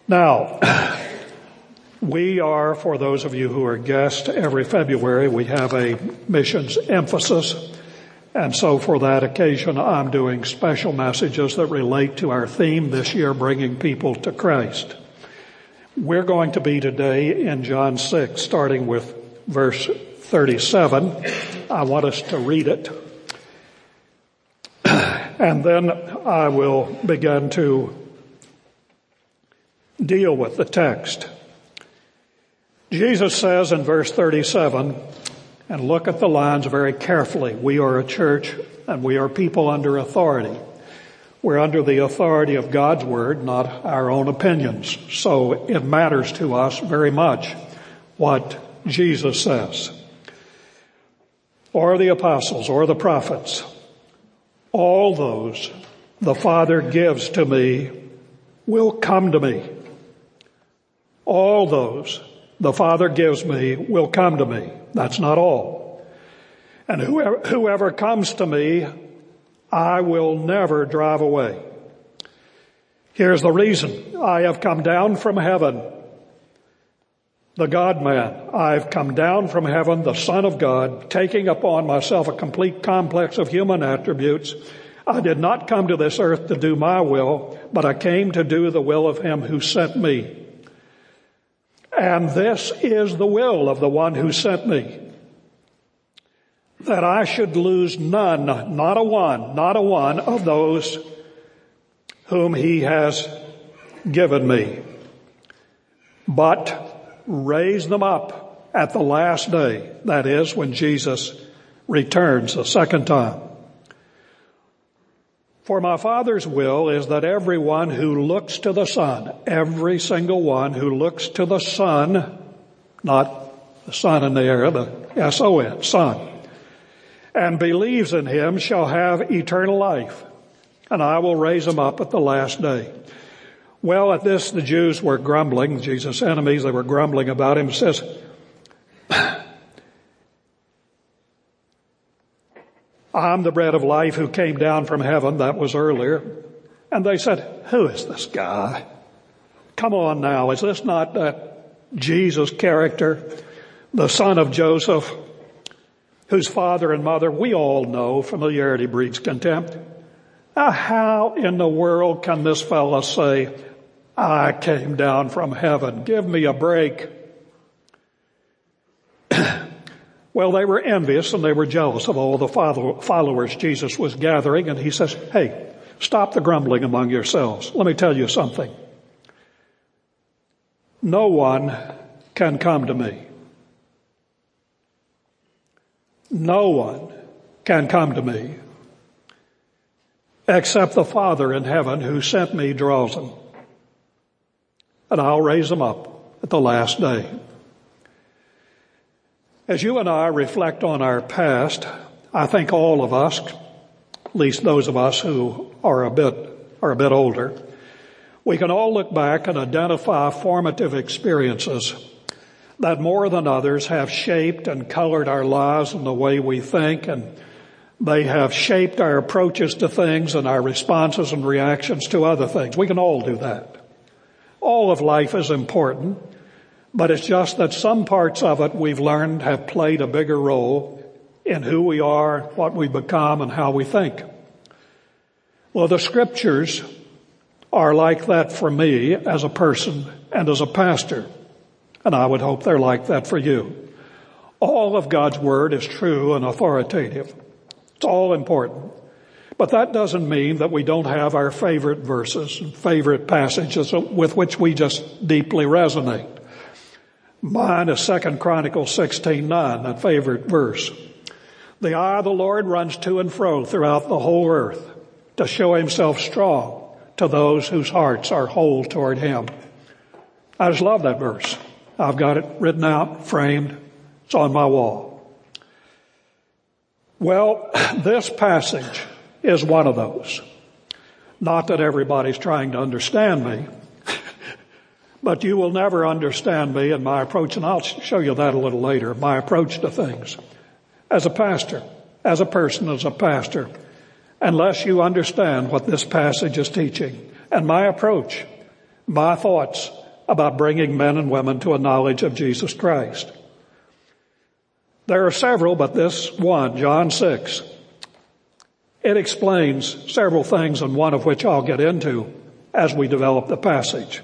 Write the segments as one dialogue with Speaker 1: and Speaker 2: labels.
Speaker 1: Now, we are, for those of you who are guests, every February we have a missions emphasis. And so for that occasion, I'm doing special messages that relate to our theme this year, bringing people to Christ. We're going to be today in John 6, starting with verse 37. I want us to read it. And then I will begin to deal with the text. Jesus says in verse 37, and look at the lines very carefully. We are a church and we are people under authority. We're under the authority of God's word, not our own opinions. So it matters to us very much what Jesus says. Or the apostles or the prophets. All those the Father gives to me will come to me. All those the Father gives me will come to me. That's not all. And whoever comes to me, I will never drive away. Here's the reason. I have come down from heaven, the God-man. I've come down from heaven, the Son of God, taking upon myself a complete complex of human attributes. I did not come to this earth to do my will, but I came to do the will of him who sent me. And this is the will of the one who sent me, that I should lose none, not a one of those whom he has given me, but raise them up at the last day, that is, when Jesus returns the second time. For my Father's will is that everyone who looks to the Son, every single one who looks to the Son, not the Son in the air, the S-O-N, Son, and believes in him shall have eternal life, and I will raise him up at the last day. Well, at this the Jews were grumbling, Jesus' enemies, they were grumbling about him. It says, I'm the bread of life who came down from heaven. That was earlier. And they said, who is this guy? Come on now. Is this not that Jesus character, the son of Joseph, whose father and mother we all know familiarity breeds contempt? Now, how in the world can this fellow say, I came down from heaven? Give me a break. Well, they were envious and they were jealous of all the followers Jesus was gathering. And he says, hey, stop the grumbling among yourselves. Let me tell you something. No one can come to me. No one can come to me except the Father in heaven who sent me draws them. And I'll raise them up at the last day. As you and I reflect on our past, I think all of us, at least those of us who are a bit older, we can all look back and identify formative experiences that more than others have shaped and colored our lives and the way we think, and they have shaped our approaches to things and our responses and reactions to other things. We can all do that. All of life is important. But it's just that some parts of it we've learned have played a bigger role in who we are, what we become, and how we think. Well, the scriptures are like that for me as a person and as a pastor. And I would hope they're like that for you. All of God's word is true and authoritative. It's all important. But that doesn't mean that we don't have our favorite verses and favorite passages with which we just deeply resonate. Mine is 2 Chronicles 16:9, that favorite verse. The eye of the Lord runs to and fro throughout the whole earth to show himself strong to those whose hearts are whole toward him. I just love that verse. I've got it written out, framed. It's on my wall. Well, this passage is one of those. Not that everybody's trying to understand me. But you will never understand me and my approach, and I'll show you that a little later, my approach to things. As a pastor, as a person, as a pastor, unless you understand what this passage is teaching. And my approach my thoughts about bringing men and women to a knowledge of Jesus Christ. There are several, but this one, John 6, it explains several things, and one of which I'll get into as we develop the passage.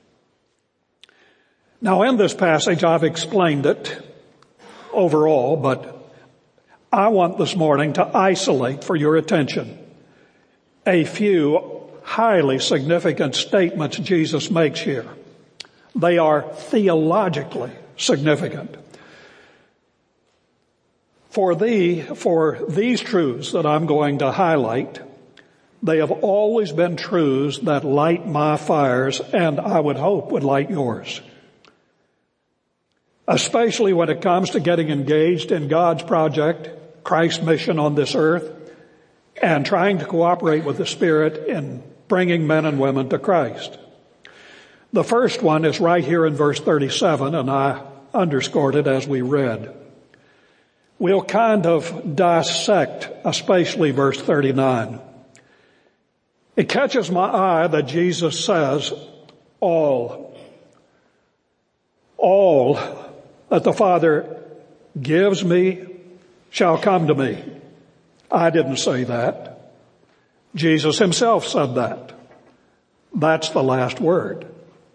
Speaker 1: Now, in this passage, I've explained it overall, but I want this morning to isolate for your attention a few highly significant statements Jesus makes here. They are theologically significant. For these truths that I'm going to highlight, they have always been truths that light my fires, and I would hope would light yours. Especially when it comes to getting engaged in God's project, Christ's mission on this earth, and trying to cooperate with the Spirit in bringing men and women to Christ. The first one is right here in verse 37, and I underscored it as we read. We'll kind of dissect, especially verse 39. It catches my eye that Jesus says, all that the Father gives me shall come to me. I didn't say that. Jesus himself said that. That's the last word.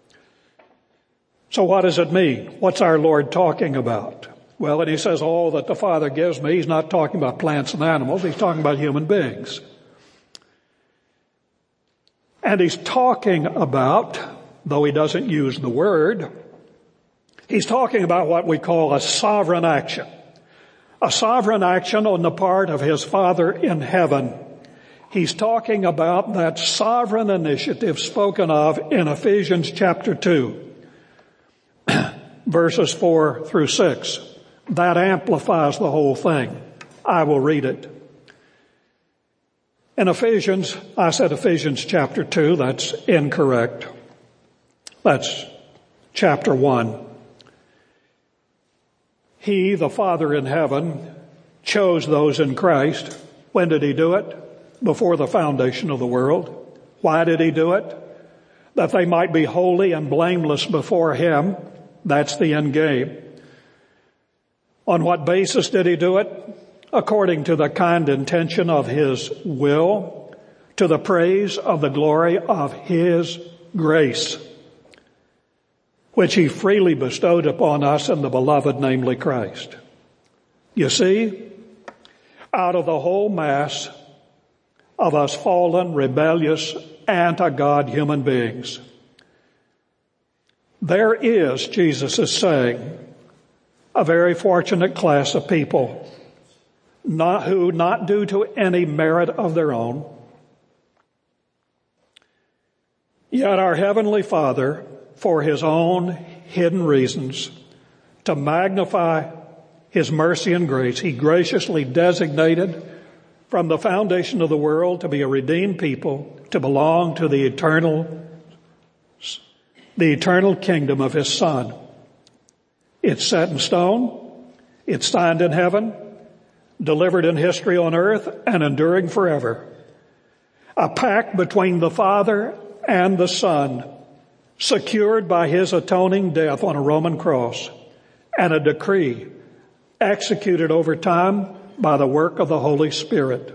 Speaker 1: So what does it mean? What's our Lord talking about? Well, and he says, all that the Father gives me, he's not talking about plants and animals, he's talking about human beings. And he's talking about, though he doesn't use the word, he's talking about what we call a sovereign action. A sovereign action on the part of his Father in heaven. He's talking about that sovereign initiative spoken of in Ephesians chapter 2, verses 4 through 6. That amplifies the whole thing. I will read it. In Ephesians, I said Ephesians chapter 2, that's incorrect. That's chapter 1. He, the Father in heaven, chose those in Christ. When did he do it? Before the foundation of the world. Why did he do it? That they might be holy and blameless before him. That's the end game. On what basis did he do it? According to the kind intention of his will, to the praise of the glory of his grace, which he freely bestowed upon us in the beloved, namely Christ. You see, out of the whole mass of us fallen, rebellious, anti-God human beings, there is, Jesus is saying, a very fortunate class of people who, not due to any merit of their own, yet our Heavenly Father, for his own hidden reasons, to magnify his mercy and grace, he graciously designated from the foundation of the world to be a redeemed people, to belong to the eternal kingdom of his Son. It's set in stone, it's signed in heaven, delivered in history on earth, and enduring forever. A pact between the Father and the Son, secured by his atoning death on a Roman cross, and a decree executed over time by the work of the Holy Spirit.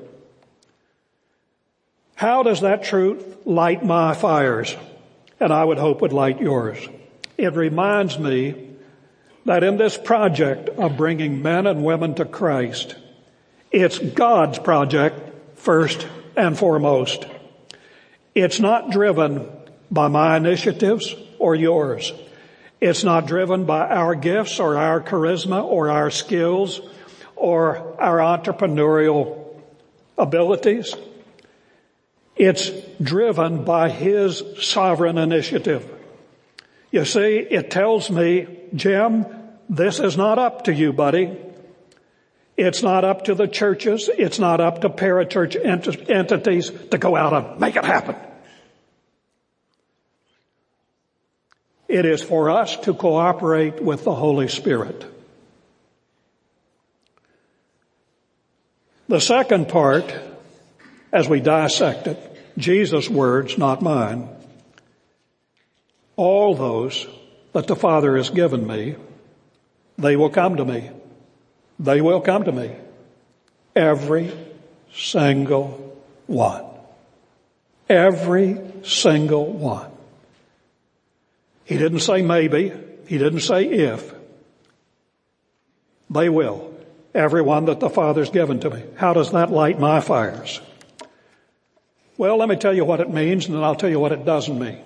Speaker 1: How does that truth light my fires? And I would hope would light yours. It reminds me that in this project of bringing men and women to Christ, it's God's project first and foremost. It's not driven by my initiatives or yours. It's not driven by our gifts or our charisma or our skills or our entrepreneurial abilities. It's driven by his sovereign initiative. You see, it tells me, Jim, this is not up to you, buddy. It's not up to the churches. It's not up to parachurch entities to go out and make it happen. It is for us to cooperate with the Holy Spirit. The second part, as we dissect it, Jesus' words, not mine, all those that the Father has given me, they will come to me. They will come to me. Every single one. Every single one. He didn't say maybe. He didn't say if. They will. Everyone that the Father's given to me. How does that light my fires? Well, let me tell you what it means, and then I'll tell you what it doesn't mean.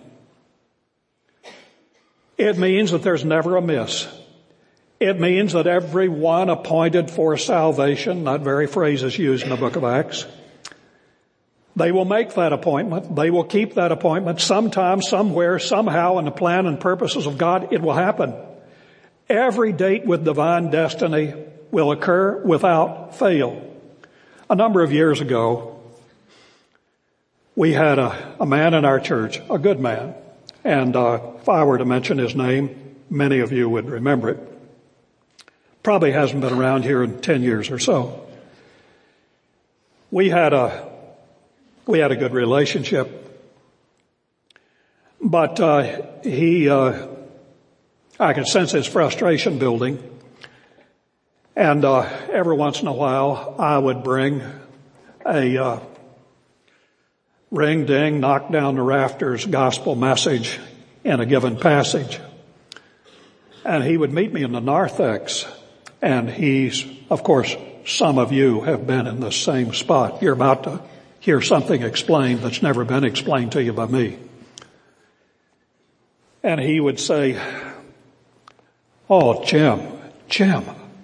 Speaker 1: It means that there's never a miss. It means that everyone appointed for salvation, that very phrase is used in the book of Acts, they will make that appointment. They will keep that appointment sometime, somewhere, somehow in the plan and purposes of God. It will happen. Every date with divine destiny will occur without fail. A number of years ago, we had a man in our church, a good man, and if I were to mention his name, many of you would remember it. Probably hasn't been around here in 10 years or so. We had a good relationship, but I could sense his frustration building, and every once in a while I would bring a ring ding, knock down the rafters gospel message in a given passage, and he would meet me in the narthex. And he's, of course, some of you have been in the same spot. You're about to hear something explained that's never been explained to you by me. And he would say, "Oh, Jim,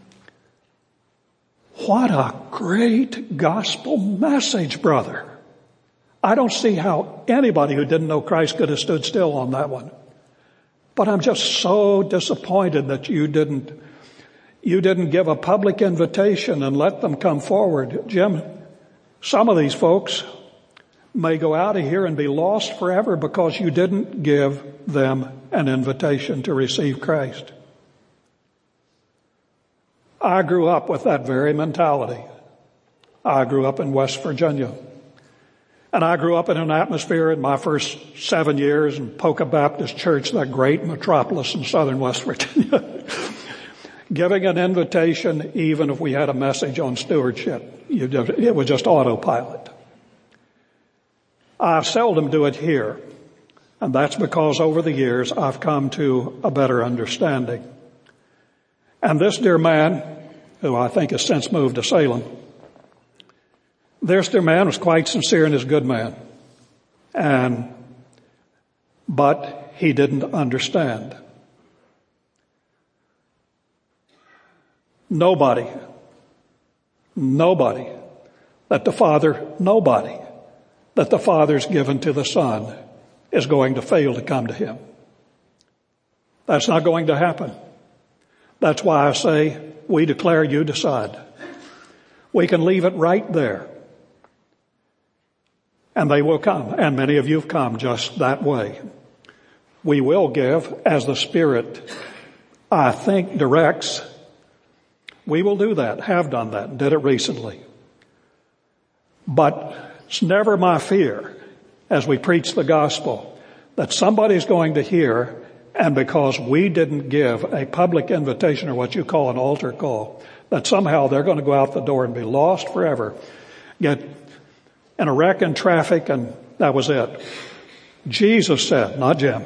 Speaker 1: what a great gospel message, brother. I don't see how anybody who didn't know Christ could have stood still on that one. But I'm just so disappointed that you didn't give a public invitation and let them come forward. Jim, some of these folks may go out of here and be lost forever because you didn't give them an invitation to receive Christ." I grew up with that very mentality. I grew up in West Virginia. And I grew up in an atmosphere in my first 7 years in Poca Baptist Church, that great metropolis in southern West Virginia. Giving an invitation, even if we had a message on stewardship, it was just autopilot. I seldom do it here, and that's because over the years I've come to a better understanding. And this dear man, who I think has since moved to Salem, this dear man was quite sincere and is a good man, but he didn't understand. Nobody that the Father's given to the Son is going to fail to come to him. That's not going to happen. That's why I say, we declare, you decide. We can leave it right there. And they will come. And many of you have come just that way. We will give as the Spirit, I think, directs. We will do that, have done that, did it recently. But it's never my fear, as we preach the gospel, that somebody's going to hear, and because we didn't give a public invitation, or what you call an altar call, that somehow they're going to go out the door and be lost forever, get in a wreck in traffic, and that was it. Jesus said, not Jim,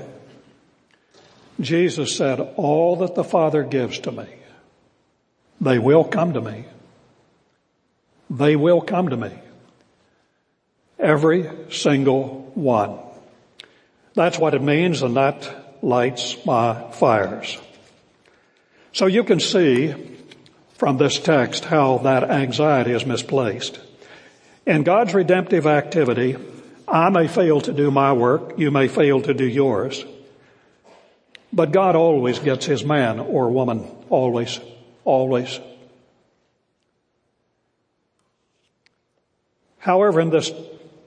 Speaker 1: Jesus said, all that the Father gives to me, they will come to me. They will come to me. Every single one. That's what it means, and that lights my fires. So you can see from this text how that anxiety is misplaced. In God's redemptive activity, I may fail to do my work, you may fail to do yours, but God always gets his man or woman, always. Always. However, in this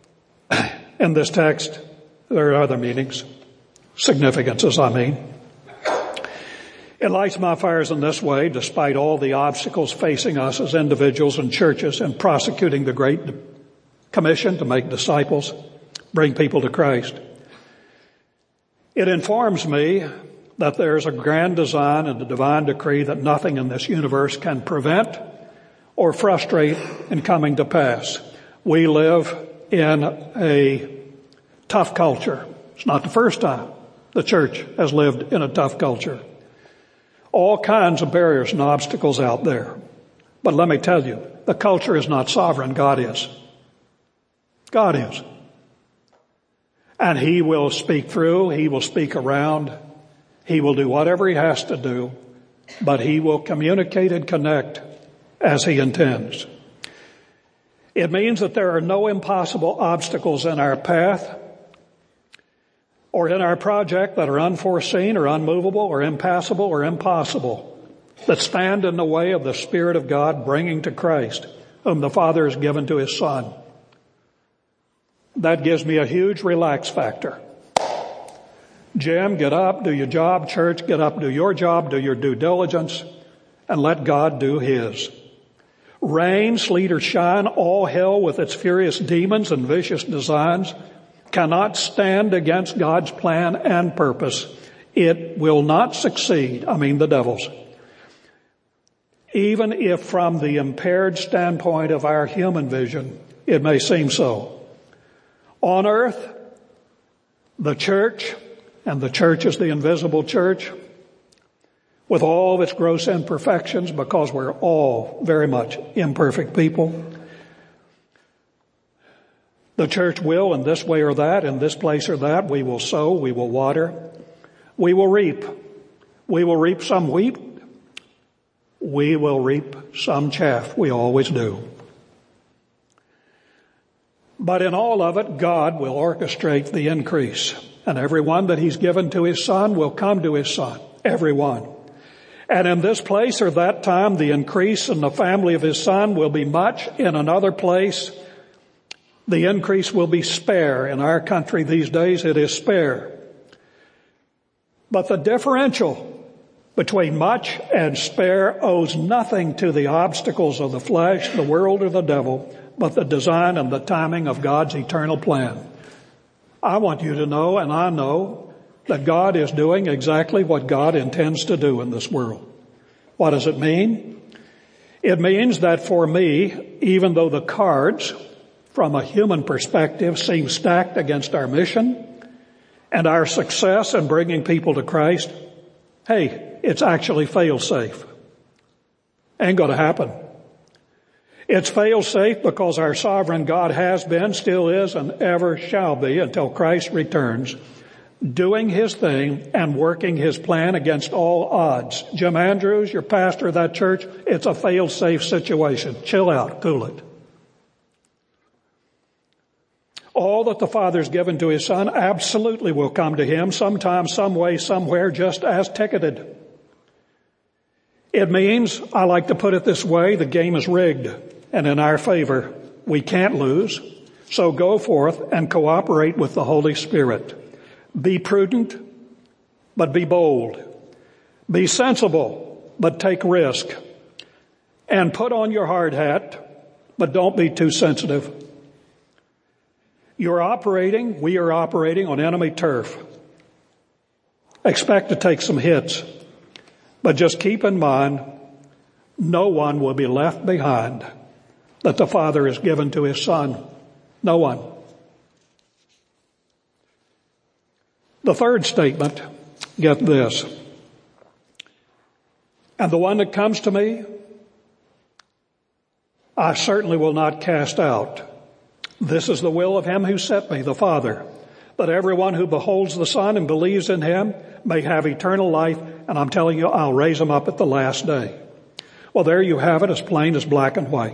Speaker 1: text, there are other meanings, significances, I mean. It lights my fires in this way, despite all the obstacles facing us as individuals and churches in prosecuting the Great Commission to make disciples, bring people to Christ. It informs me that there's a grand design and a divine decree that nothing in this universe can prevent or frustrate in coming to pass. We live in a tough culture. It's not the first time the church has lived in a tough culture. All kinds of barriers and obstacles out there. But let me tell you, the culture is not sovereign. God is. God is. And He will speak through. He will speak around. He will do whatever He has to do. But He will communicate and connect as He intends. It means that there are no impossible obstacles in our path or in our project that are unforeseen or unmovable or impassable or impossible that stand in the way of the Spirit of God bringing to Christ, whom the Father has given to His Son. That gives me a huge relax factor. Jim, get up, do your job. Church, get up, do your job, do your due diligence, and let God do His. Rain, sleet, or shine, all hell with its furious demons and vicious designs cannot stand against God's plan and purpose. It will not succeed. I mean the devil's. Even if from the impaired standpoint of our human vision, it may seem so. On earth, the church, and the church is the invisible church, with all of its gross imperfections, because we're all very much imperfect people. The church will, in this way or that, in this place or that, we will sow, we will water, we will reap. We will reap some wheat, we will reap some chaff. We always do. But in all of it, God will orchestrate the increase. And everyone that He's given to His Son will come to His Son. Everyone. And in this place or that time, the increase in the family of His Son will be much. In another place, the increase will be spare. In our country these days, it is spare. But the differential between much and spare owes nothing to the obstacles of the flesh, the world, or the devil, but the design and the timing of God's eternal plan. I want you to know, and I know, that God is doing exactly what God intends to do in this world. What does it mean? It means that for me, even though the cards, from a human perspective, seem stacked against our mission and our success in bringing people to Christ, hey, it's actually fail-safe. Ain't gonna happen. It's fail-safe because our sovereign God has been, still is, and ever shall be until Christ returns, doing His thing and working His plan against all odds. Jim Andrews, your pastor of that church, it's a fail-safe situation. Chill out, cool it. All that the Father's given to His Son absolutely will come to Him sometime, some way, somewhere, just as ticketed. It means, I like to put it this way, the game is rigged and in our favor. We can't lose. So go forth and cooperate with the Holy Spirit. Be prudent, but be bold. Be sensible, but take risk. And put on your hard hat, but don't be too sensitive. We are operating on enemy turf. Expect to take some hits. But just keep in mind, no one will be left behind that the Father has given to His Son. No one. The third statement, get this. And the one that comes to me, I certainly will not cast out. This is the will of Him who sent me, the Father, that everyone who beholds the Son and believes in Him may have eternal life, and I'm telling you, I'll raise him up at the last day. Well, there you have it, as plain as black and white.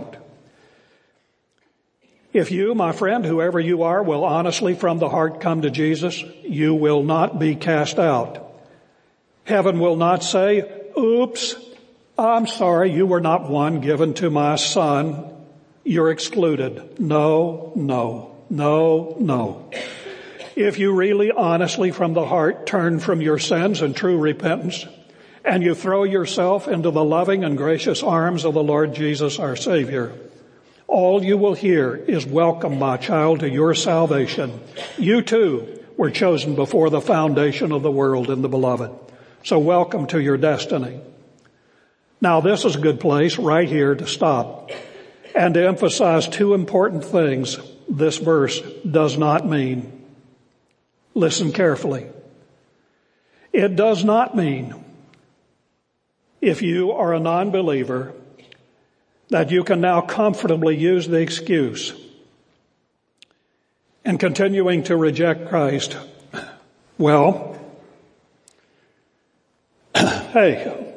Speaker 1: If you, my friend, whoever you are, will honestly from the heart come to Jesus, you will not be cast out. Heaven will not say, oops, I'm sorry, you were not one given to my Son. You're excluded. No, no, no, no. If you really honestly from the heart turn from your sins in true repentance, and you throw yourself into the loving and gracious arms of the Lord Jesus, our Savior, all you will hear is, welcome, my child, to your salvation. You too were chosen before the foundation of the world in the Beloved. So welcome to your destiny. Now this is a good place right here to stop and to emphasize two important things this verse does not mean. Listen carefully. It does not mean, if you are a non-believer, that you can now comfortably use the excuse in continuing to reject Christ. Well, hey,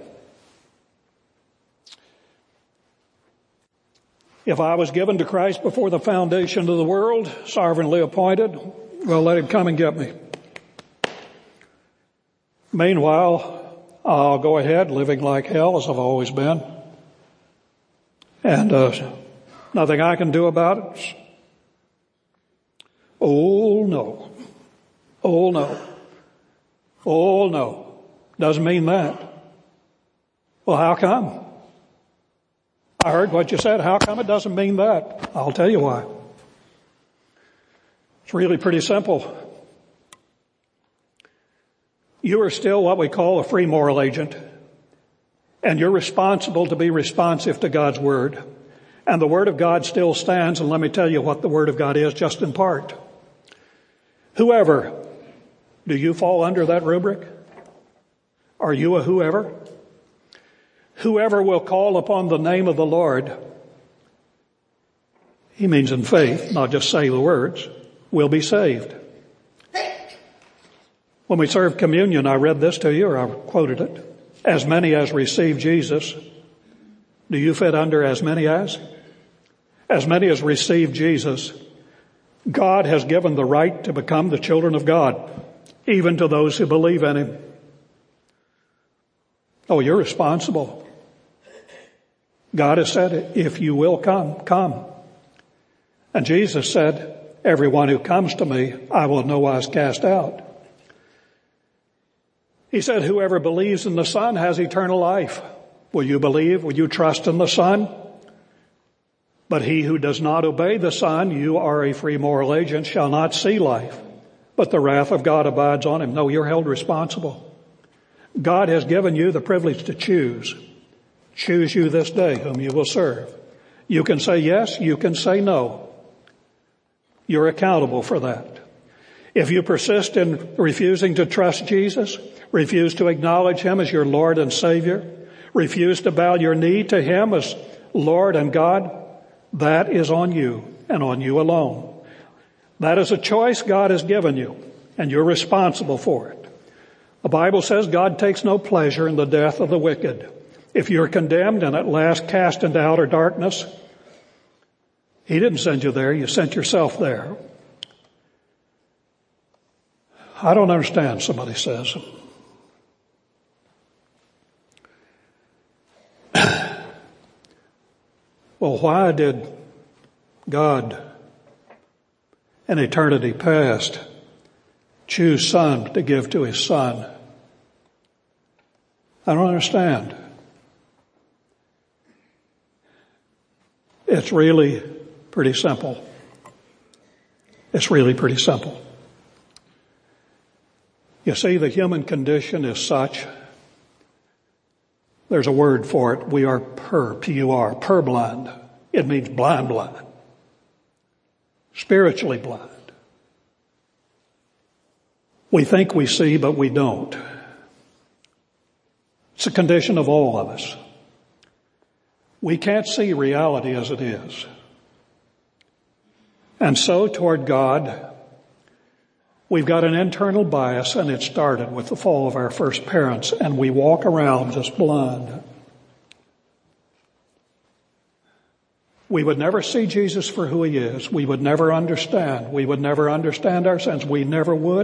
Speaker 1: if I was given to Christ before the foundation of the world, sovereignly appointed, well, let him come and get me. Meanwhile, I'll go ahead living like hell as I've always been. And nothing I can do about it. Oh, no. Oh, no. Oh, no. Doesn't mean that. Well, how come? I heard what you said. How come it doesn't mean that? I'll tell you why. It's really pretty simple. You are still what we call a free moral agent, and you're responsible to be responsive to God's Word. And the Word of God still stands, and let me tell you what the Word of God is just in part. Whoever, do you fall under that rubric? Are you a whoever? Whoever will call upon the name of the Lord, he means in faith, not just say the words, will be saved. When we served communion, I read this to you, or I quoted it. As many as receive Jesus. Do you fit under as many as? As many as receive Jesus. God has given the right to become the children of God, even to those who believe in Him. Oh, you're responsible. God has said, if you will come, come. And Jesus said, everyone who comes to me, I will no wise cast out. He said, whoever believes in the Son has eternal life. Will you believe? Will you trust in the Son? But he who does not obey the Son, you are a free moral agent, shall not see life, but the wrath of God abides on him. No, you're held responsible. God has given you the privilege to choose. Choose you this day whom you will serve. You can say yes, you can say no. You're accountable for that. If you persist in refusing to trust Jesus, refuse to acknowledge Him as your Lord and Savior, refuse to bow your knee to Him as Lord and God, that is on you and on you alone. That is a choice God has given you, and you're responsible for it. The Bible says God takes no pleasure in the death of the wicked. If you're condemned and at last cast into outer darkness, He didn't send you there, you sent yourself there. I don't understand, somebody says. Well, why did God in eternity past choose Son to give to His Son? I don't understand. It's really pretty simple. It's really pretty simple. You see, the human condition is such, there's a word for it. We are P-U-R, purblind. It means blind. Spiritually blind. We think we see, but we don't. It's a condition of all of us. We can't see reality as it is. And so toward God, we've got an internal bias, and it started with the fall of our first parents, and we walk around just blind. We would never see Jesus for who He is. We would never understand. We would never understand our sins. We never would,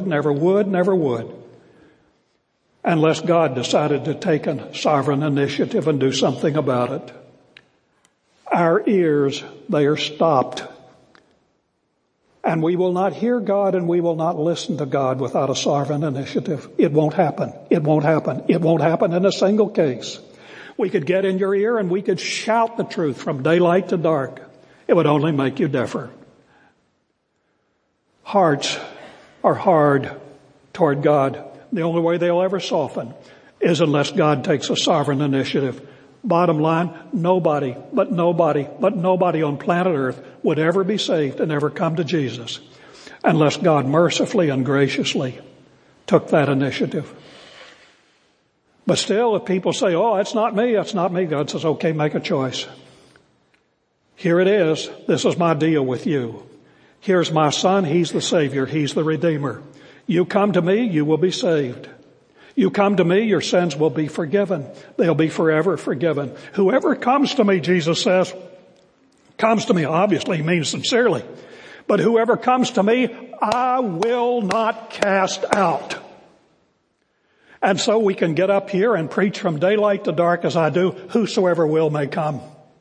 Speaker 1: unless God decided to take a sovereign initiative and do something about it. Our ears, they are stopped. And we will not hear God and we will not listen to God without a sovereign initiative. It won't happen. It won't happen. It won't happen in a single case. We could get in your ear and we could shout the truth from daylight to dark. It would only make you deafer. Hearts are hard toward God. The only way they'll ever soften is unless God takes a sovereign initiative. Bottom line, nobody on planet Earth would ever be saved and ever come to Jesus unless God mercifully and graciously took that initiative. But still, if people say, oh, it's not me, God says, okay, make a choice. Here it is. This is my deal with you. Here's my son. He's the Savior. He's the Redeemer. You come to me, you will be saved. You come to me, your sins will be forgiven. They'll be forever forgiven. Whoever comes to me, Jesus says, comes to me, obviously he means sincerely. But whoever comes to me, I will not cast out. And so we can get up here and preach from daylight to dark as I do. Whosoever will may come.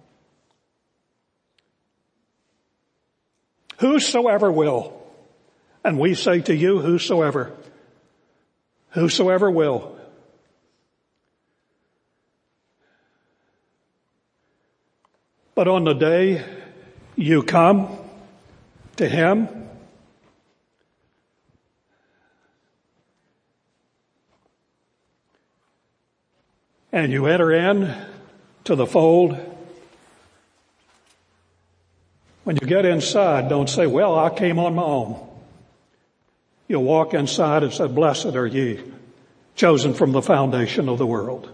Speaker 1: Whosoever will. And we say to you, whosoever. Whosoever will. But on the day you come to Him, and you enter in to the fold, when you get inside, don't say, well, I came on my own. You'll walk inside and say, blessed are ye, chosen from the foundation of the world.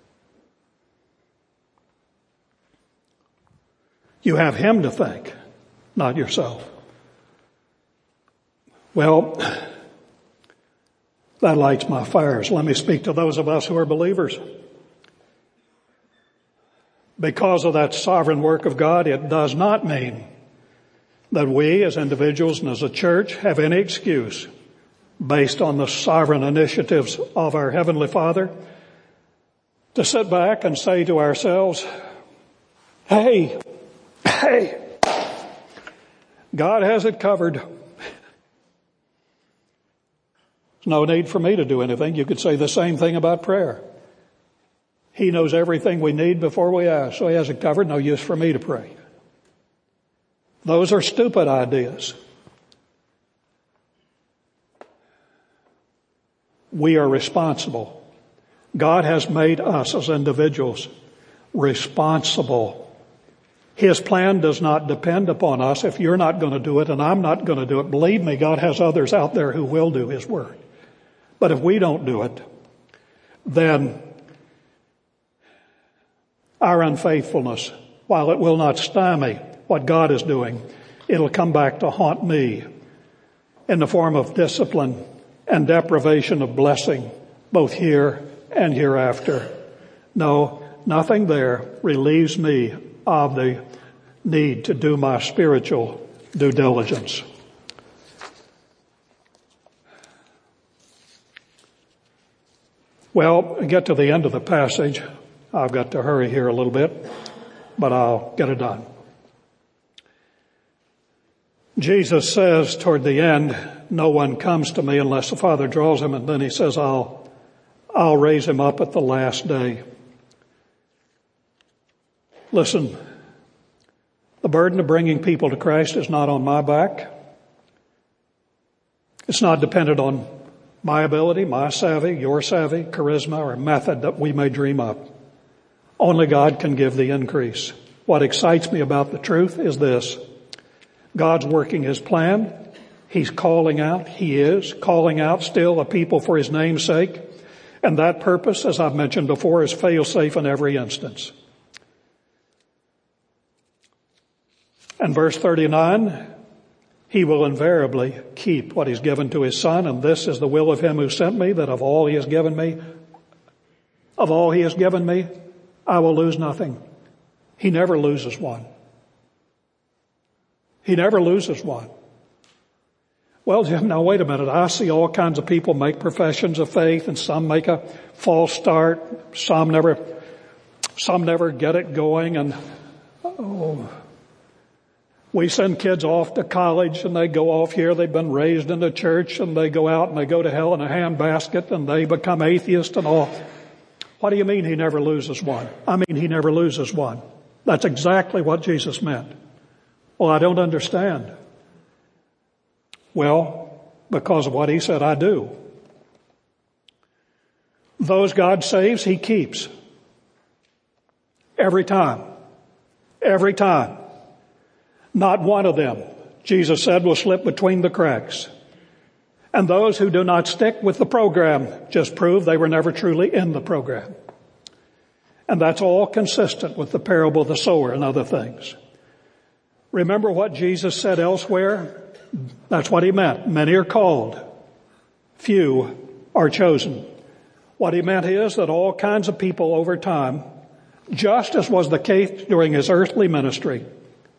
Speaker 1: You have Him to thank, not yourself. Well, that lights my fires. Let me speak to those of us who are believers. Because of that sovereign work of God, it does not mean that we as individuals and as a church have any excuse based on the sovereign initiatives of our Heavenly Father to sit back and say to ourselves, hey, God has it covered. There's no need for me to do anything. You could say the same thing about prayer. He knows everything we need before we ask, so He has it covered. No use for me to pray. Those are stupid ideas. We are responsible. God has made us as individuals responsible. His plan does not depend upon us. If you're not going to do it and I'm not going to do it, believe me, God has others out there who will do His work. But if we don't do it, then our unfaithfulness, while it will not stymie what God is doing, it'll come back to haunt me in the form of discipline and deprivation of blessing, both here and hereafter. No, nothing there relieves me of the need to do my spiritual due diligence. Well, I get to the end of the passage. I've got to hurry here a little bit, but I'll get it done. Jesus says toward the end, no one comes to me unless the Father draws him, and then He says, I'll raise him up at the last day. Listen, the burden of bringing people to Christ is not on my back. It's not dependent on my ability, my savvy, your savvy, charisma, or method that we may dream up. Only God can give the increase. What excites me about the truth is this. God's working His plan. He's calling out. He is calling out still a people for His name's sake. And that purpose, as I've mentioned before, is fail-safe in every instance. And verse 39, He will invariably keep what He's given to His Son, and this is the will of Him who sent me, that of all He has given me, I will lose nothing. He never loses one. He never loses one. Well, Jim, now wait a minute. I see all kinds of people make professions of faith, and some make a false start. Some never get it going, and we send kids off to college and they go off here. They've been raised in the church and they go out and they go to hell in a handbasket and they become atheists and all. What do you mean He never loses one? I mean, He never loses one. That's exactly what Jesus meant. Well, I don't understand. Well, because of what he said I do. Those God saves, he keeps. Every time. Every time. Not one of them, Jesus said, will slip between the cracks. And those who do not stick with the program just prove they were never truly in the program. And that's all consistent with the parable of the sower and other things. Remember what Jesus said elsewhere? That's what he meant. Many are called. Few are chosen. What he meant is that all kinds of people over time, just as was the case during his earthly ministry,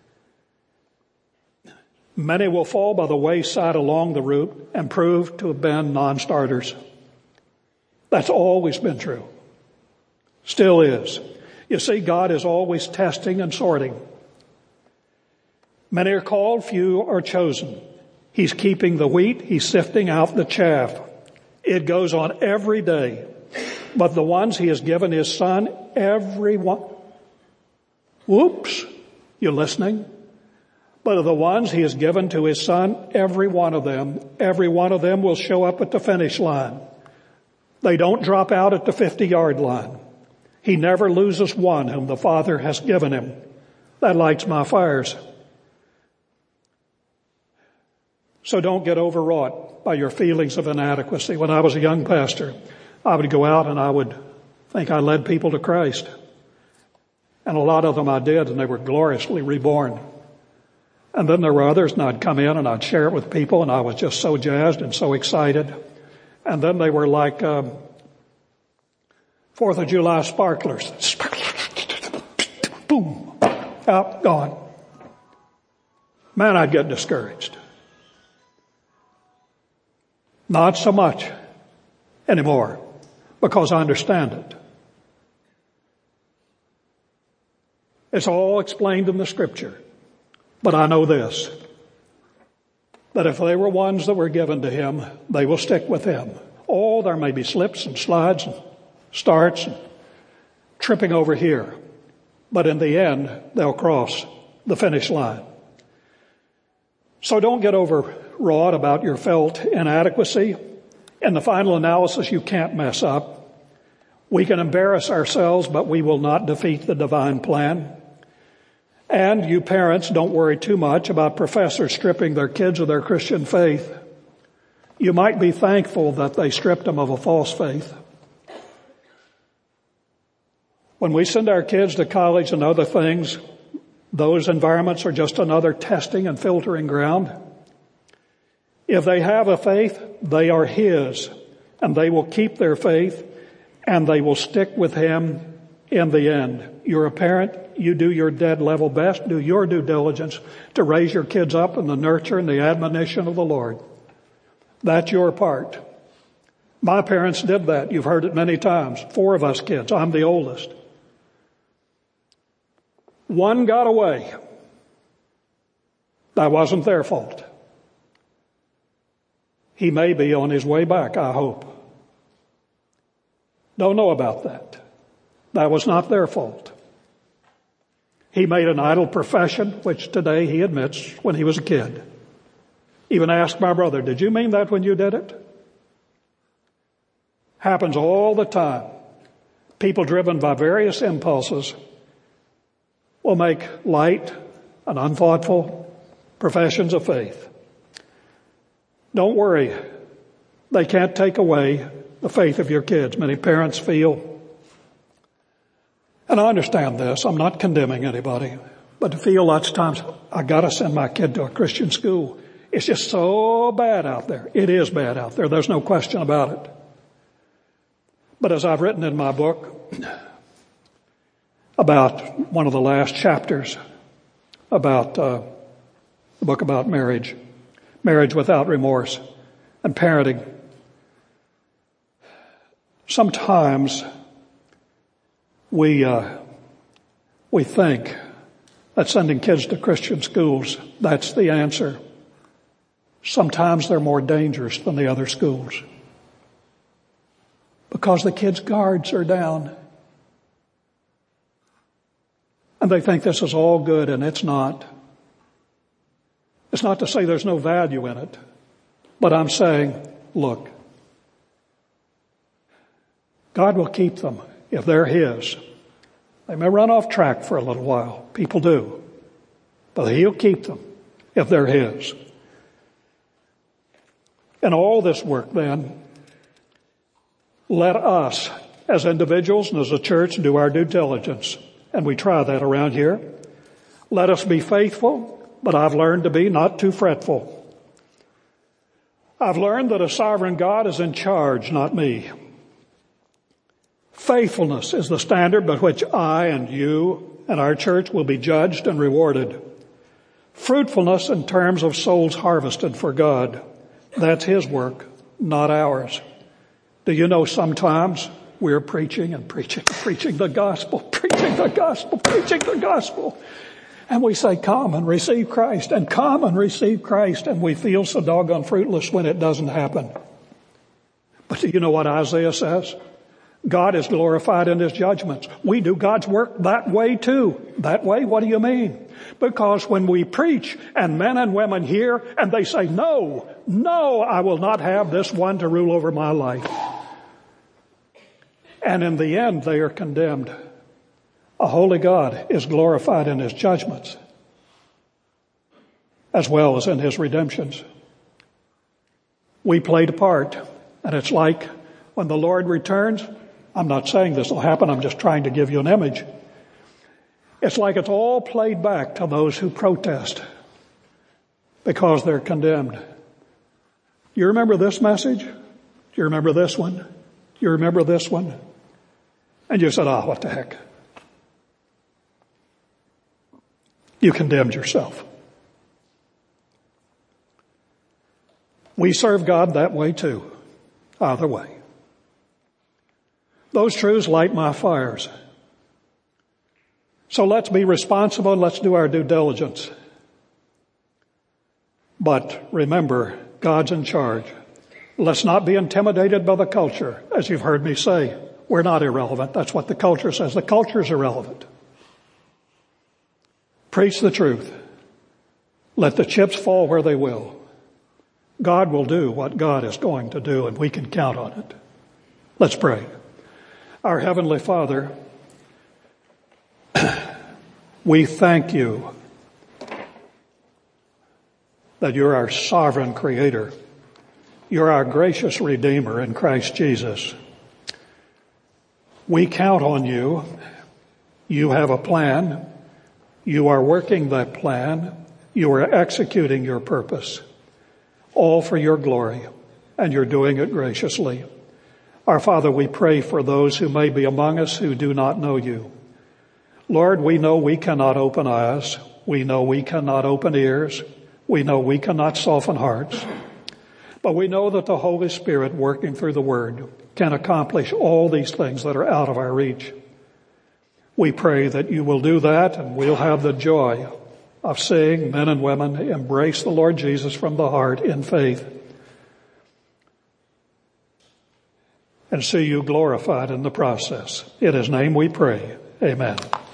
Speaker 1: many will fall by the wayside along the route and prove to have been non-starters. That's always been true. Still is. You see, God is always testing and sorting. Many are called, few are chosen. He's keeping the wheat, he's sifting out the chaff. It goes on every day. But the ones he has given his son, every one. Whoops, you listening? But of the ones he has given to his son, every one of them will show up at the finish line. They don't drop out at the 50-yard line. He never loses one whom the Father has given him. That lights my fires. So don't get overwrought by your feelings of inadequacy. When I was a young pastor, I would go out and I would think I led people to Christ. And a lot of them I did, and they were gloriously reborn. And then there were others, and I'd come in and I'd share it with people, and I was just so jazzed and so excited. And then they were like 4th of July sparklers. Boom, out, gone. Man, I'd get discouraged. Not so much anymore, because I understand it. It's all explained in the Scripture. But I know this, that if they were ones that were given to him, they will stick with him. Oh, there may be slips and slides and starts and tripping over here. But in the end, they'll cross the finish line. So don't get overwrought about your felt inadequacy. In the final analysis, you can't mess up. We can embarrass ourselves, but we will not defeat the divine plan. And you parents, don't worry too much about professors stripping their kids of their Christian faith. You might be thankful that they stripped them of a false faith. When we send our kids to college and other things, those environments are just another testing and filtering ground. If they have a faith, they are his, and they will keep their faith, and they will stick with him in the end. You're a parent, you do your dead level best, do your due diligence to raise your kids up in the nurture and the admonition of the Lord. That's your part. My parents did that. You've heard it many times. 4 of us kids. I'm the oldest. One got away. That wasn't their fault. He may be on his way back, I hope. Don't know about that. That was not their fault. He made an idle profession, which today he admits when he was a kid. Even asked my brother, did you mean that when you did it? Happens all the time. People driven by various impulses will make light and unthoughtful professions of faith. Don't worry. They can't take away the faith of your kids. Many parents feel, and I understand this, I'm not condemning anybody, but to feel lots of times, I gotta send my kid to a Christian school. It's just so bad out there. It is bad out there. There's no question about it. But as I've written in my book about one of the last chapters about the book about marriage without remorse and parenting, sometimes we think that sending kids to Christian schools, that's the answer. Sometimes they're more dangerous than the other schools because the kids' guards are down. And they think this is all good, and it's not. It's not to say there's no value in it. But I'm saying, look, God will keep them if they're His. They may run off track for a little while. People do. But He'll keep them if they're His. And all this work then, let us as individuals and as a church do our due diligence. And we try that around here. Let us be faithful, but I've learned to be not too fretful. I've learned that a sovereign God is in charge, not me. Faithfulness is the standard by which I and you and our church will be judged and rewarded. Fruitfulness in terms of souls harvested for God. That's His work, not ours. Do you know sometimes we're preaching and preaching the gospel, preaching the gospel, preaching the gospel. And we say, come and receive Christ, and come and receive Christ. And we feel so doggone fruitless when it doesn't happen. But do you know what Isaiah says? God is glorified in His judgments. We do God's work that way too. That way? What do you mean? Because when we preach and men and women hear and they say, no, I will not have this one to rule over my life. And in the end they are condemned. A holy God is glorified in His judgments as well as in His redemptions. We played a part, and it's like when the Lord returns, I'm not saying this will happen, I'm just trying to give you an image. It's like it's all played back to those who protest because they're condemned. You remember this message? Do you remember this one? Do you remember this one? And you said, what the heck? You condemned yourself. We serve God that way too. Either way. Those truths light my fires. So let's be responsible and let's do our due diligence. But remember, God's in charge. Let's not be intimidated by the culture. As you've heard me say, we're not irrelevant. That's what the culture says. The culture is irrelevant. Preach the truth. Let the chips fall where they will. God will do what God is going to do, and we can count on it. Let's pray. Our Heavenly Father, we thank You that You're our sovereign Creator. You're our gracious Redeemer in Christ Jesus. We count on You. You have a plan. You are working that plan. You are executing Your purpose, all for Your glory, and You're doing it graciously. Our Father, we pray for those who may be among us who do not know You. Lord, we know we cannot open eyes. We know we cannot open ears. We know we cannot soften hearts. But we know that the Holy Spirit working through the Word can accomplish all these things that are out of our reach. We pray that You will do that, and we'll have the joy of seeing men and women embrace the Lord Jesus from the heart in faith and see You glorified in the process. In His name we pray. Amen.